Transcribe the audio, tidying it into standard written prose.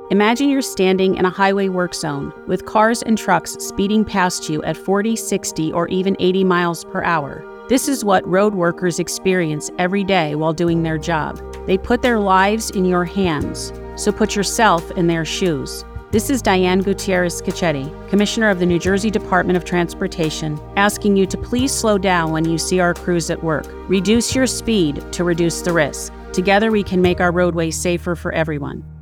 Imagine you're standing in a highway work zone with cars and trucks speeding past you at 40, 60, or even 80 miles per hour. This is what road workers experience every day while doing their job. They put their lives in your hands, so put yourself in their shoes. This is Diane Gutierrez-Cacchetti, Commissioner of the New Jersey Department of Transportation, asking you to please slow down when you see our crews at work. Reduce your speed to reduce the risk. Together we can make our roadways safer for everyone.